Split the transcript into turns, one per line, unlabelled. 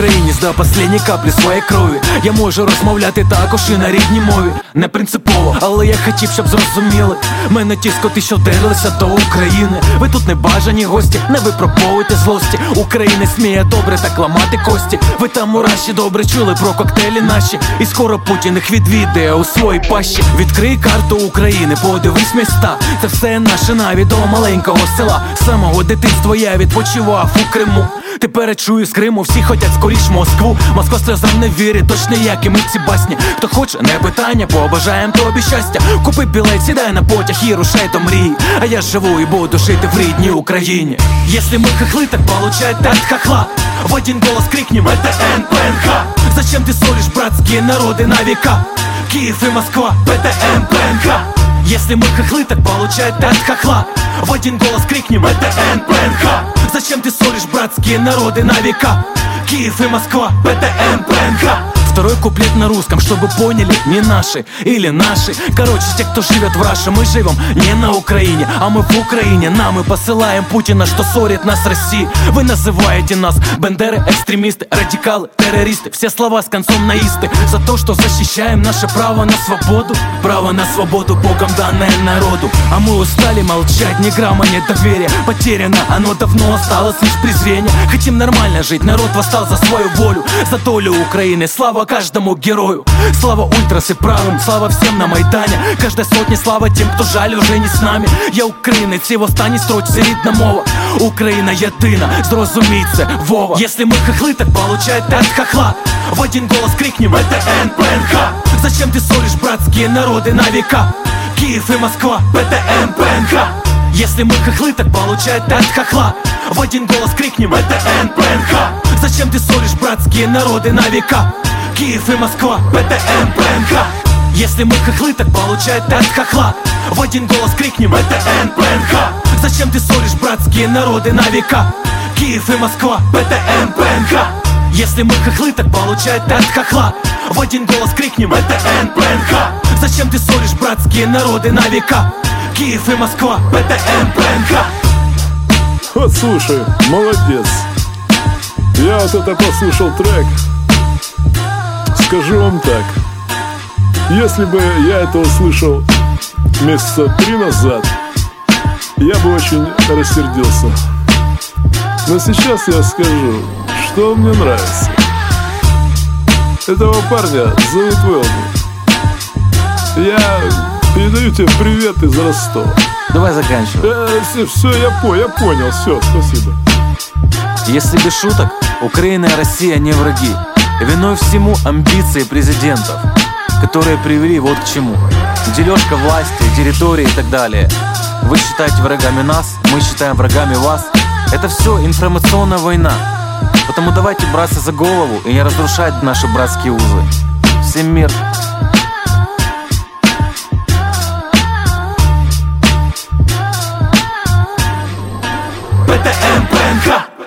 українець до останньої каплі своєї крові. Я можу розмовляти також і на рідній мові. Не принципово, але я хотів, щоб зрозуміли. Мене ті скоти, що вдерлися до України. Ви тут не бажані гості, не випробовуйте злості. Українець вміє добре так ламати кості. Ви там у Раші добре чули про коктейлі наші. І скоро Путін їх відвідає у своїй пащі. Відкрий карту України, подивись міста. Це все наше навіть до маленького села. З самого дитинства я відпочивав у Криму. Тепер чую з Криму, всі хотять скоріш Москву. Москва сльозам не вірить, точно як і ми ці басні. Хто хоче, не питання, побажаєм тобі щастя. Купи білет, сідай на потяг і рушай до мрії. А я живу і буду жити в рідній Україні. Если мы хохлы, так получать от хохла. В один голос крикнем: это НПНХ. Зачем ты ссоришь братские народы на века? Киев и Москва, ПТН, ПНХ. Если мы хохлы, так получать от хохла. В один голос крикнем: это НПНХ. Зачем ты ссоришь братские народы на века? Киев и Москва, ПТН, ПНХ. Второй куплет на русском, чтобы поняли, не наши или наши. Короче, те, кто живет в Раше, мы живем не на Украине, а мы в Украине. Нам мы посылаем Путина, что ссорит нас с Россией. Вы называете нас бандеры, экстремисты, радикалы, террористы. Все слова с концом наисты. За то, что защищаем наше право на свободу. Право на свободу, Богом данное народу. А мы устали молчать, ни грамма нет доверия. Потеряно, оно давно осталось лишь презрение. Хотим нормально жить, народ восстал за свою волю. За долю Украины, слава каждому герою. Слава ультрас и правым, слава всем на Майдані. Каждой сотні слава тем, кто жаль уже не с нами. Я українець, і в останній строчці рідна мова. Україна єдина, зрозумій це, Вова. Если мы хохлы, так получать от хохла. В один голос крикнем: это НПНХ. Зачем ты ссоришь братские народы на века? Киев и Москва, ПТН, ПНХ. Если мы хохлы, так получать от хохла. В один голос крикнем: это НПНХ. Зачем ты ссоришь братские народы на века? Киев и Москва, ПТН, ПНХ. Если мы хохлы, так получать от хохла. В один голос крикнем: это НПНХ. Зачем ты ссоришь братские народы на века? Киев и Москва, ПТН, ПНХ. Если мы хохлы, так получать от хохла. В один голос крикнем: это НПНХ. Зачем ты ссоришь братские народы на века? Киев и Москва, ПТН, ПНХ.
Вот слушай, молодец. Я вот это послушал трек. Скажу вам так: если бы я это услышал месяца 3 назад, я бы очень рассердился. Но сейчас я скажу, что мне нравится. Этого парня зовут Велди. Я передаю тебе привет из Ростова.
Давай заканчивай.
Все, я понял, все, спасибо.
Если без шуток, Украина и Россия не враги. Виной всему амбиции президентов, которые привели вот к чему: дележка власти, территории и так далее. Вы считаете врагами нас, мы считаем врагами вас. Это все информационная война. Потому давайте браться за голову и не разрушать наши братские узы. Всем мир.
ПТН, ПНХ.